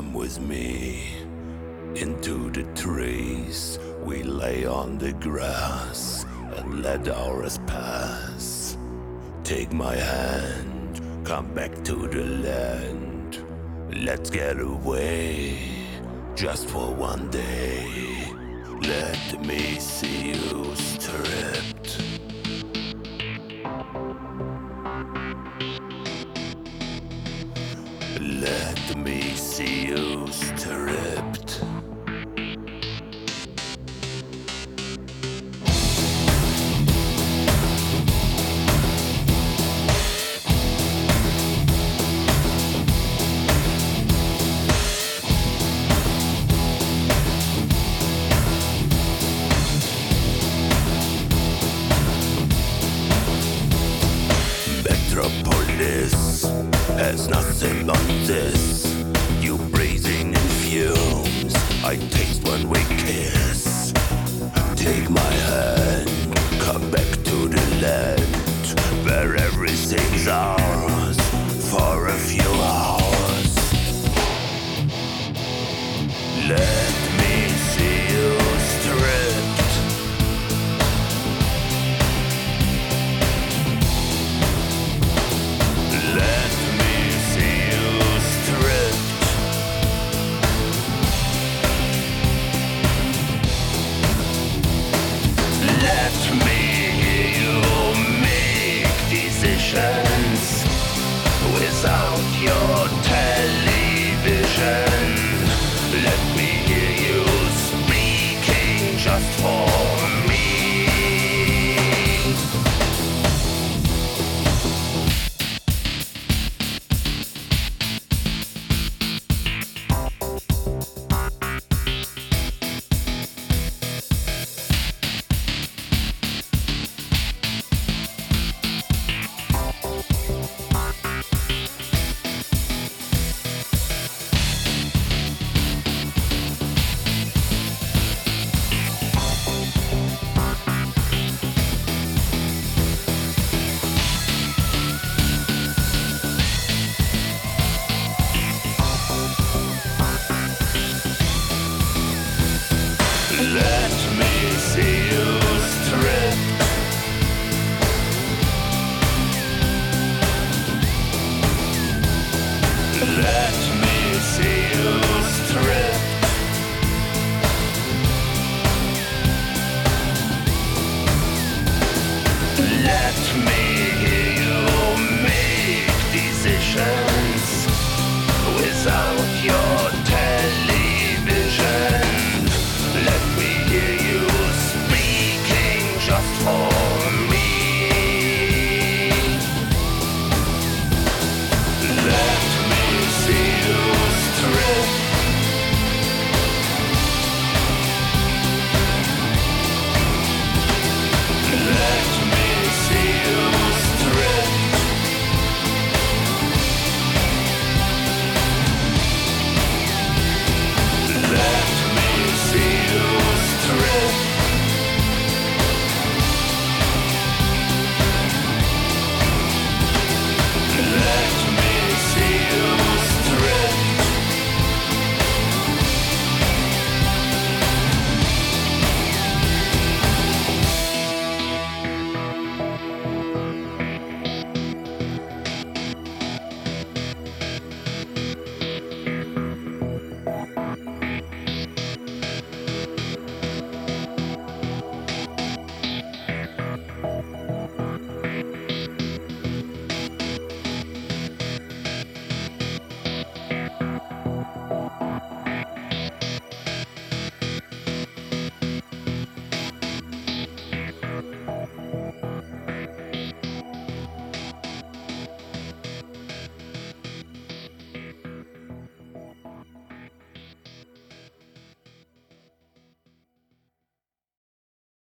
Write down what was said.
Come with me into the trees. We lay on the grass and let hours pass. Take my hand, come back to the land. Let's get away just for one day. Let me see you stripped. Let me see you stripped. Metropolis has nothing on this. You breathing in fumes, I taste when we kiss. Take my hand, come back to the land where everything's ours for a few hours. Let me see you stripped. Let me see you stripped. Let me hear you make decisions without your television. Let me hear you speaking just for me. Let me see you stripped. Let me see you stripped. Let me hear you make decisions without your television. Let me hear you speaking just for